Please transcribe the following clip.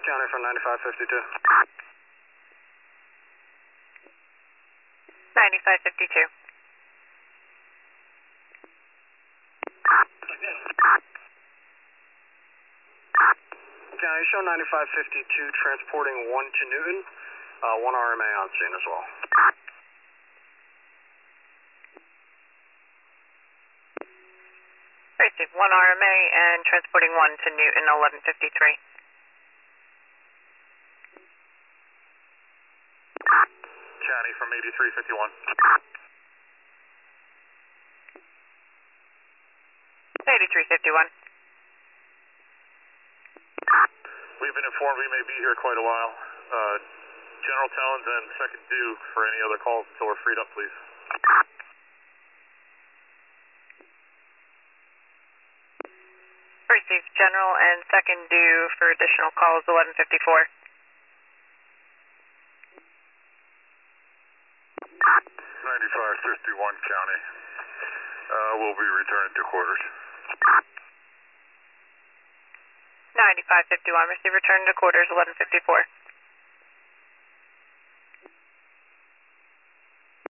County from 9552. 9552. County, show 9552 transporting 1 to Newton. 1 RMA on scene as well. Received 1 RMA and transporting 1 to Newton, 1153. County from 8351. 8351. We've been informed we may be here quite a while. General Towns and second due for any other calls until we're freed up, please. Received general and second due for additional calls, 1154. 9551 County. We'll be returning to quarters. 9551, receive return to quarters, 1154.